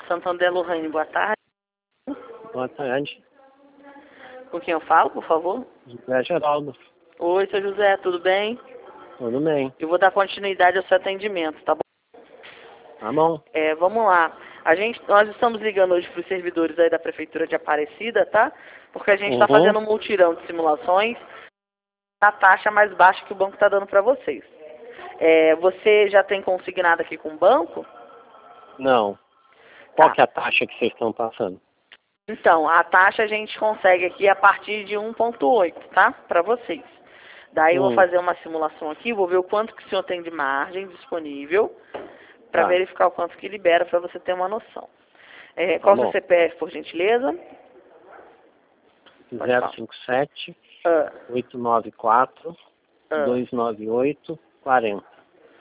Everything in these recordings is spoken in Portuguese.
Santander Lohane, boa tarde. Boa tarde. Com quem eu falo, por favor? José Geraldo. Oi, seu José, tudo bem? Tudo bem. Eu vou dar continuidade ao seu atendimento, tá bom? Tá bom. Vamos lá. Nós estamos ligando hoje para os servidores aí da Prefeitura de Aparecida, tá? Porque a gente está fazendo um mutirão de simulações na taxa mais baixa que o banco está dando para vocês. Você já tem consignado aqui com o banco? Não. Qual que é a taxa que vocês estão passando? Então, a taxa a gente consegue aqui a partir de 1,8, tá? Para vocês. Daí eu vou fazer uma simulação aqui, vou ver o quanto que o senhor tem de margem disponível para verificar o quanto que libera para você ter uma noção. Qual o seu CPF, por gentileza? 057 894 298 40.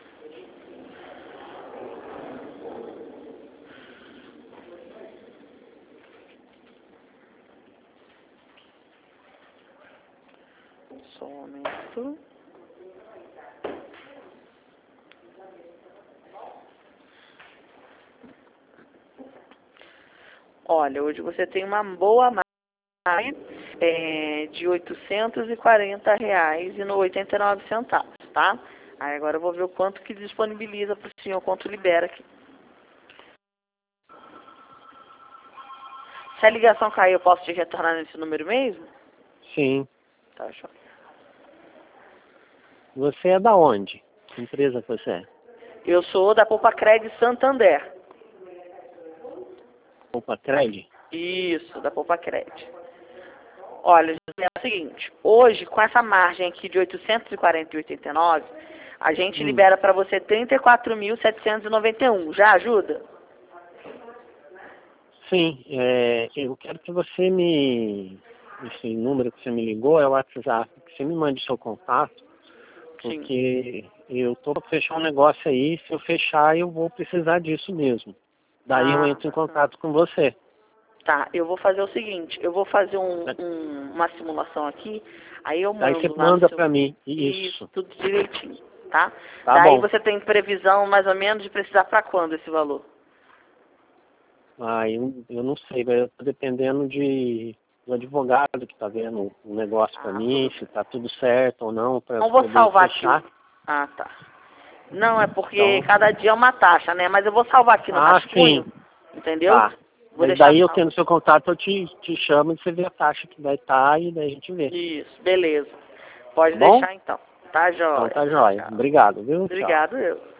Só um momento. Olha, hoje você tem uma boa margem de R$ 840,89, tá? Aí agora eu vou ver o quanto que disponibiliza para o senhor, quanto libera aqui. Se a ligação cair, eu posso te retornar nesse número mesmo? Sim. Tá, joia. Você é da onde? Que empresa você é? Eu sou da Poupa-Cred Santander. Poupa-Cred? Isso, da Poupa-Cred. Olha, José, é o seguinte, hoje, com essa margem aqui de 840,89, a gente libera para você 34.791. Já ajuda? Sim, eu quero que você esse número que você me ligou é o WhatsApp, que você me mande seu contato, porque eu estou para fechar um negócio aí, se eu fechar eu vou precisar disso mesmo. Daí eu entro em contato com você. Tá, eu vou fazer o seguinte, eu vou fazer uma simulação aqui, aí eu mando. Aí você manda para mim, isso, tudo direitinho, tá? Tá Daí bom. você tem previsão mais ou menos de precisar para quando esse valor? Eu não sei, vai dependendo do advogado que está vendo o negócio para mim, se está tudo certo ou não, para Não vou salvar fechar. aqui. Ah, tá. Não, é porque cada dia é uma taxa, né? Mas eu vou salvar aqui no rascunho, entendeu? Tá. Mas daí eu tendo seu contato, eu te chamo e você vê a taxa que vai estar e daí a gente vê. Isso, beleza. Pode deixar então. Tá, joia. Então tá joia. Obrigado, viu? Obrigado, eu.